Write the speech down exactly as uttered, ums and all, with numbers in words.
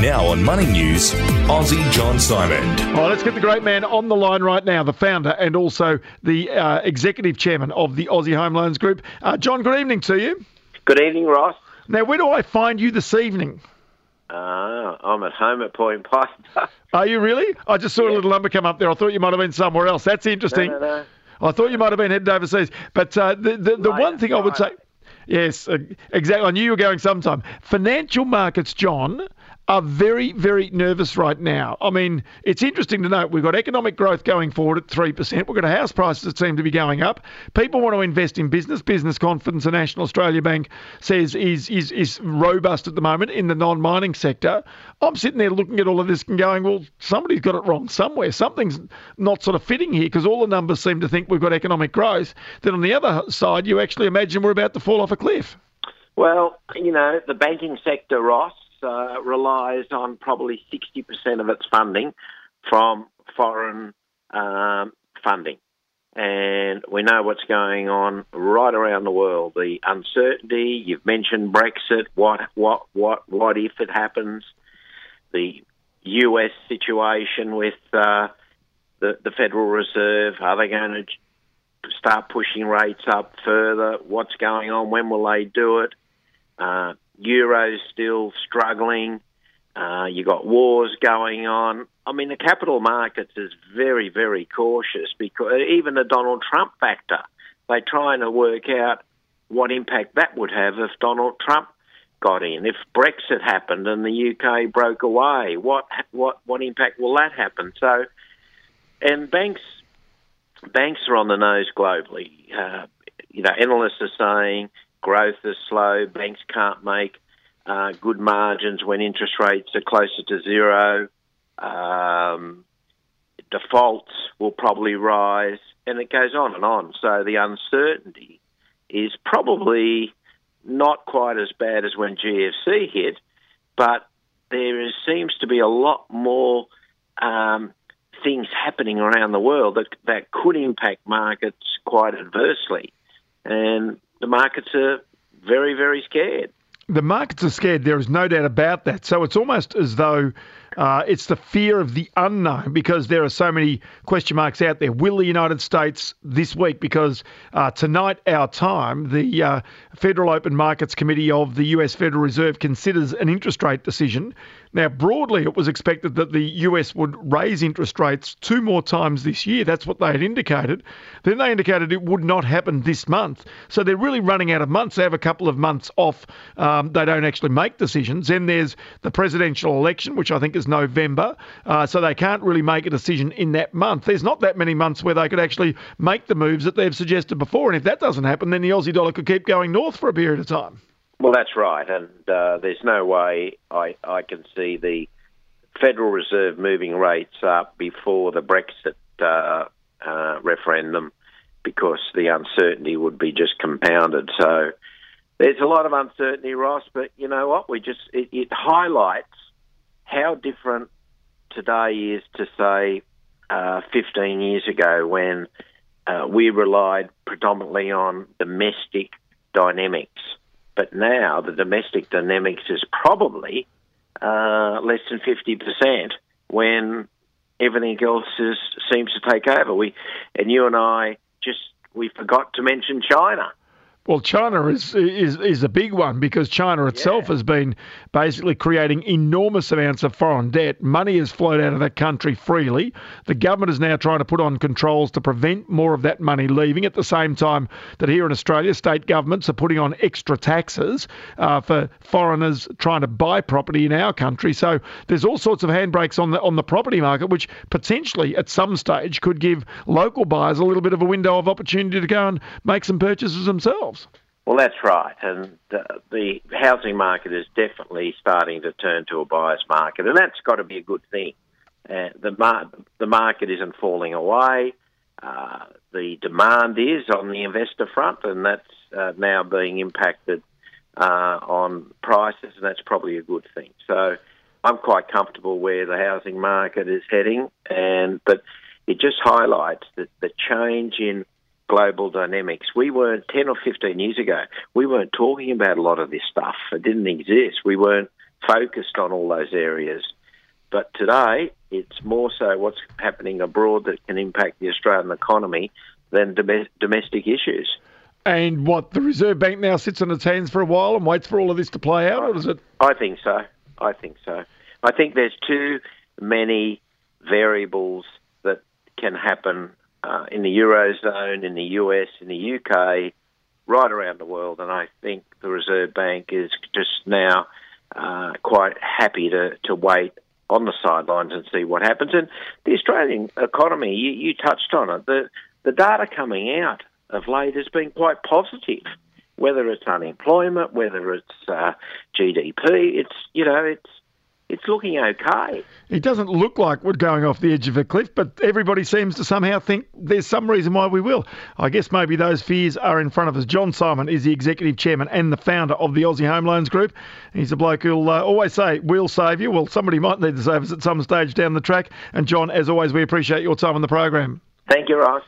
Now on Money News, Aussie John Simon. Oh, let's get the great man on the line right now, the founder and also the uh, executive chairman of the Aussie Home Loans Group. Uh, John, good evening to you. Good evening, Ross. Now, where do I find you this evening? Uh, I'm at home at Point Piper. Are you really? I just saw Yeah. a little number come up there. I thought you might have been somewhere else. That's interesting. No, no, no. I thought you might have been headed overseas. But uh, the, the, the Right, one thing I would say... right. Yes, uh, exactly. I knew you were going sometime. Financial markets, John, are very, very nervous right now. I mean, it's interesting to note we've got economic growth going forward at three percent. We've got a house prices that seem to be going up. People want to invest in business. Business confidence, the National Australia Bank says, is, is, is robust at the moment in the non-mining sector. I'm sitting there looking at all of this and going, well, somebody's got it wrong somewhere. Something's not sort of fitting here because all the numbers seem to think we've got economic growth. Then on the other side, you actually imagine we're about to fall off a cliff. Well, you know, the banking sector, Ross, uh, relies on probably sixty percent of its funding from foreign um, funding. And we know what's going on right around the world. The uncertainty, you've mentioned Brexit, what, what, what, what if it happens? The U S situation with uh, the, the Federal Reserve, are they going to start pushing rates up further? What's going on? When will they do it? Uh, Euro's still struggling. Uh, you got wars going on. I mean, the capital markets is very, very cautious because even the Donald Trump factor, they're trying to work out what impact that would have if Donald Trump got in. If Brexit happened and the U K broke away, what what what impact will that happen? So, and banks banks are on the nose globally. Uh, you know, analysts are saying growth is slow. Banks can't make uh, good margins when interest rates are closer to zero. Um, defaults will probably rise, and it goes on and on. So the uncertainty is probably not quite as bad as when G F C hit, but there is, seems to be a lot more um, things happening around the world that that could impact markets quite adversely. And the markets are very, very scared. The markets are scared. There is no doubt about that. So it's almost as though uh, it's the fear of the unknown because there are so many question marks out there. Will the United States this week, because uh, tonight our time, the uh, Federal Open Markets Committee of the U S Federal Reserve considers an interest rate decision. Now, broadly, it was expected that the U S would raise interest rates two more times this year. That's what they had indicated. Then they indicated it would not happen this month. So they're really running out of months. They have a couple of months off. Um, they don't actually make decisions. Then there's the presidential election, which I think is November. Uh, so they can't really make a decision in that month. There's not that many months where they could actually make the moves that they've suggested before. And if that doesn't happen, then the Aussie dollar could keep going north for a period of time. Well, that's right, and uh, there's no way I, I can see the Federal Reserve moving rates up before the Brexit uh, uh, referendum because the uncertainty would be just compounded. So there's a lot of uncertainty, Ross, but you know what? We just it, it highlights how different today is to, say, uh, fifteen years ago when uh, we relied predominantly on domestic dynamics. But now the domestic dynamics is probably uh, less than fifty percent when everything else is, seems to take over. We and you and I just, we forgot to mention China. Well, China is is is a big one because China itself Yeah. has been basically creating enormous amounts of foreign debt. Money has flowed out of that country freely. The government is now trying to put on controls to prevent more of that money leaving. At the same time that here in Australia, state governments are putting on extra taxes uh, for foreigners trying to buy property in our country. So there's all sorts of handbrakes on the on the property market, which potentially at some stage could give local buyers a little bit of a window of opportunity to go and make some purchases themselves. Well, that's right, and uh, the housing market is definitely starting to turn to a buyer's market, and that's got to be a good thing. Uh, the mar- the market isn't falling away. Uh, the demand is on the investor front, and that's uh, now being impacted uh, on prices, and that's probably a good thing. So I'm quite comfortable where the housing market is heading, and but it just highlights that the change in global dynamics. We weren't, ten or fifteen years ago, we weren't talking about a lot of this stuff. It didn't exist. We weren't focused on all those areas. But today, it's more so what's happening abroad that can impact the Australian economy than dom- domestic issues. And what, the Reserve Bank now sits on its hands for a while and waits for all of this to play out, or is it? I think so. I think so. I think there's too many variables that can happen uh, in the Eurozone, in the U S, in the U K, right around the world, and I think the Reserve Bank is just now uh, quite happy to, to wait on the sidelines and see what happens. And the Australian economy, you, you touched on it, the, the data coming out of late has been quite positive, whether it's unemployment, whether it's uh, G D P. It's, you know, it's it's looking okay. It doesn't look like we're going off the edge of a cliff, but everybody seems to somehow think there's some reason why we will. I guess maybe those fears are in front of us. John Simon is the Executive Chairman and the founder of the Aussie Home Loans Group. He's a bloke who'll uh, always say, we'll save you. Well, somebody might need to save us at some stage down the track. And John, as always, we appreciate your time on the program. Thank you, Ross.